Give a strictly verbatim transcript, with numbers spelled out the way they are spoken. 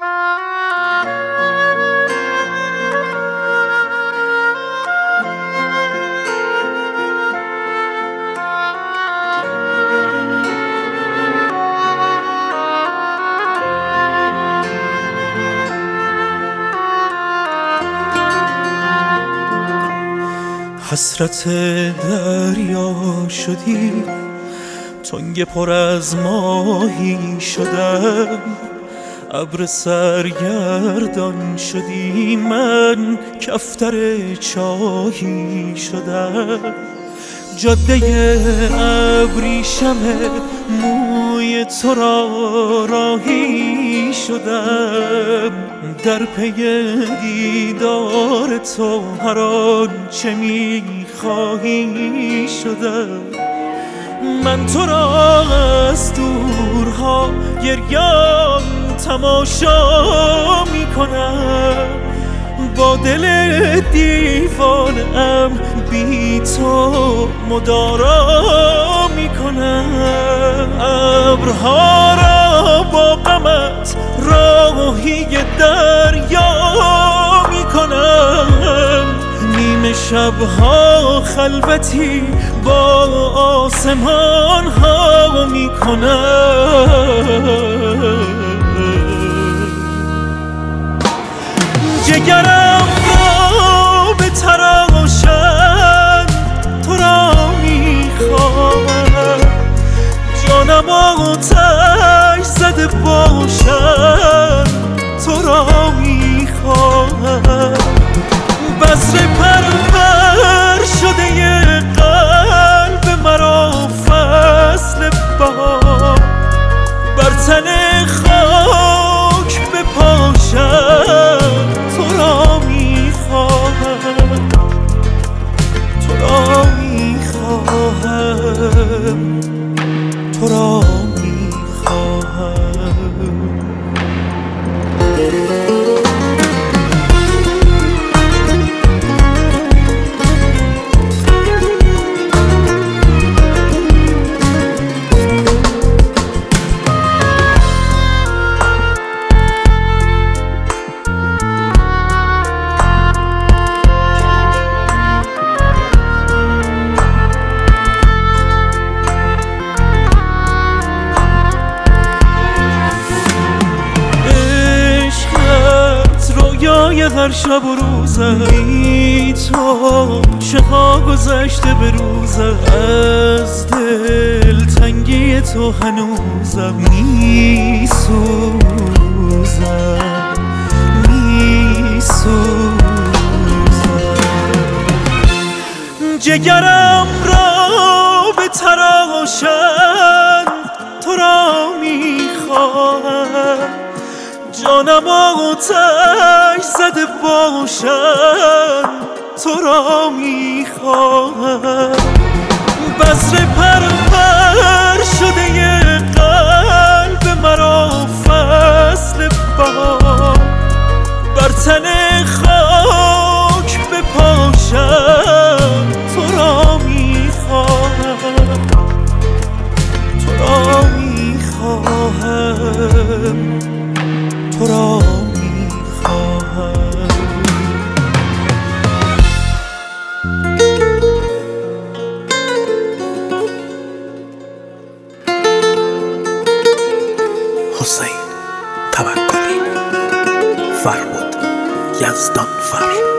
حسرت دریا شدی، تنگ پر از ماهی شدم. ابر سرگردان شدی، من کفتر چاهی شدم. جاده ابریشم موی تو را راهی شدم. در پی دیدار تو هر آنچه می‌خواهی شدم. من تو را از دورها گریان تماشا می‌کنم. با دل دیوانه‌ام بی تو مدارا میکنم. ابرها را با غمت راهی دریا میکنم. نیمه شبها خلوتی با آسمان ها میکنم. جگرم را به تراشن تو را میخواهم. جانم آتش زده باشن تو را میخواهم. بذر پرور شده قلب مرا فصل بهار بر تن خاک بپاشم. تو را میخواهم، تو را میخواهم، تو را میخواهم. هر شب و روزم بی تو چه ها گذشته به روزم. از دل تنگی تو هنوزم میسوزم، میسوزم. جگرم را به تراشن تو را میخواهم. جانم آتش زده باشن تو را میخواهم. بذر پرور شده قلب مرا فصل بهار بر تن خاک بپاشن تو را میخواهم، تو را میخواهم، تو را میخواهم. حسین توکلی، فربود یزدانفر.